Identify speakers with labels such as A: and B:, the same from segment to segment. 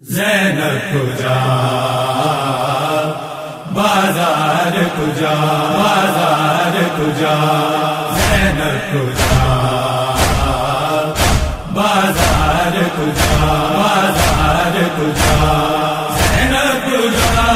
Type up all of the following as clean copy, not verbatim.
A: زینب کجا بازار کجا بازار کجا زینب کجا بازار کجا بازار کجا زینب کجا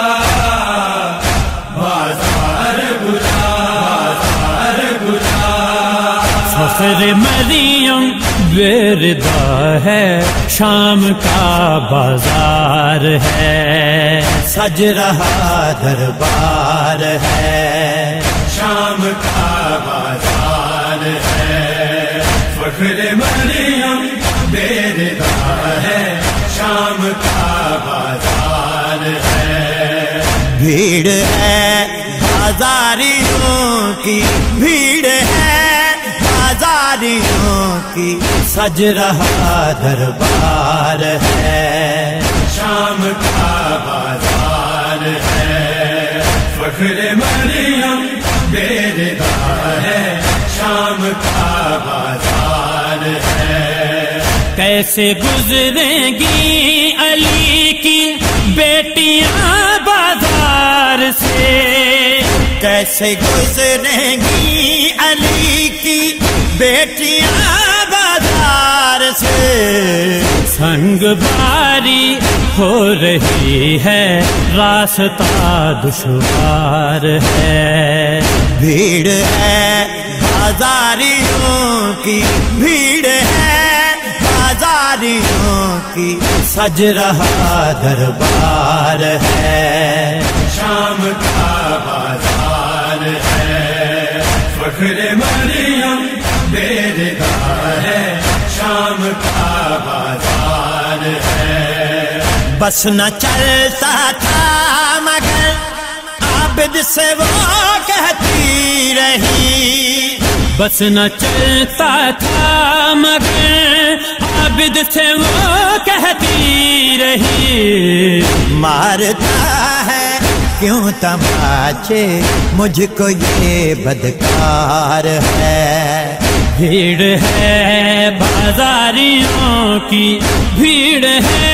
A: بازار کجا بازار کجا
B: فخر مریم وردا ہے شام کا بازار ہے سج رہا دربار ہے
A: شام کا بازار ہے فخر مریم وردا ہے شام کا بازار ہے
B: بھیڑ ہے بازاریوں کی بھیڑ ہے بازاریوں کی سج رہا دربار ہے
A: شام کا بازار ہے فخر مریم وردا ہے شام کا بازار ہے
B: کیسے گزریں گی علی کی بیٹیاں بازار سے کیسے گزریں گی علی کی بیٹیاں بازار سے سنگ باری ہو رہی ہے راستہ دشوار ہے بھیڑ ہے بازاریوں کی بھیڑ ہے بازاریوں کی سج رہا دربار ہے
A: شام کا بازار ہے فخر مریم وردا ہے شام کا بازار ہے
B: بس نہ چلتا تھا مگر عابد سے وہ کہتی رہی بس نہ چلتا تھا مگر عابد سے وہ کہتی رہی مارتا ہے کیوں تماچے مجھ کو یہ بدکار ہے بھیڑ ہے بازاریوں کی بھیڑ ہے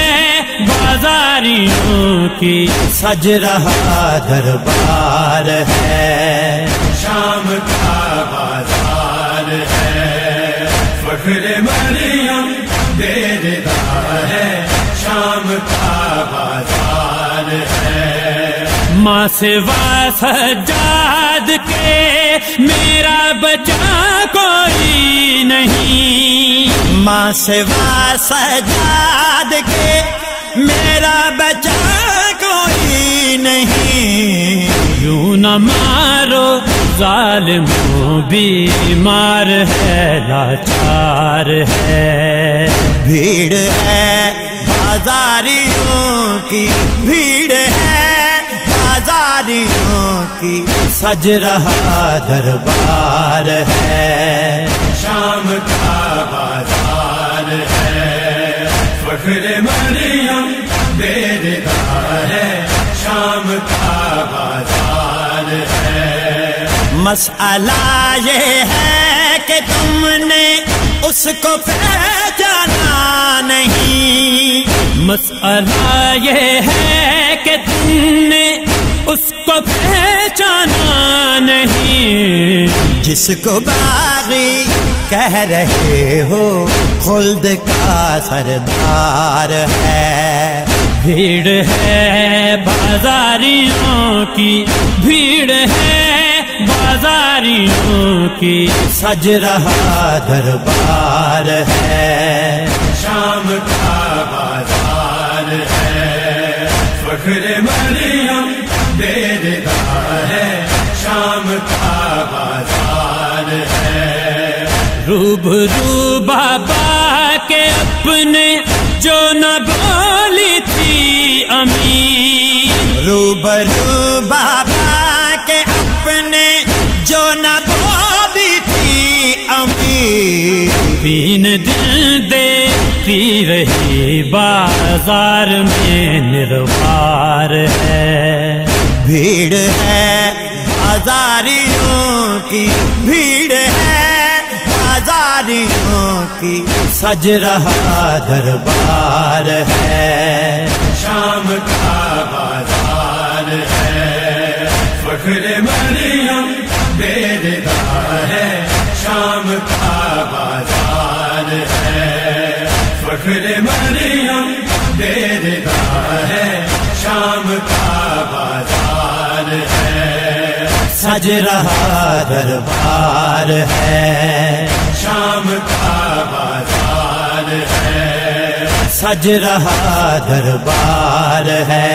B: بازاریوں کی سج رہا دربار ہے
A: شام کا بازار ہے فخر مریم وردا ہے شام کا بازار ہے
B: ماں سوا سجاد کے میرا بچہ کوئی نہیں ماں سوا سجاد کے میرا بچہ کوئی نہیں یوں نہ مارو ظالموں بیمار ہے لاچار ہے بھیڑ ہے بازاریوں کی بھیڑ ہے بازاریوں کی سج رہا دربار ہے
A: شام کا بازار ہے فخر مریم وردا ہے شام کا بازار ہے
B: مسئلہ یہ ہے کہ تم نے اس کو پہچانا نہیں مسئلہ یہ ہے کہ تم نے اس کو پہچانا نہیں جس کو باغی کہہ رہے ہو خلد کا سردار ہے بھیڑ ہے بازاریوں کی بھیڑ ہے بازاریوں کی سج رہا دربار ہے
A: شام کا بازار ہے فخر مریم وردا ہے شام کا بازار ہے
B: روبرو بابا کے اپنے جو نہ بولی تھی امی روبرو بابا کے اپنے جو نہ بولی تھی امی تین دن دیتی رہی بازار میں نروار ہے بھیڑ ہے بازاریوں کی بھیڑ ہے بازاریوں کی سج رہا دربار ہے
A: بازار ہے، فخر مریم بیدار ہے، شام کا بازار ہے،
B: سج رہا دربار ہے،
A: شام کا بازار ہے،
B: سج رہا دربار ہے،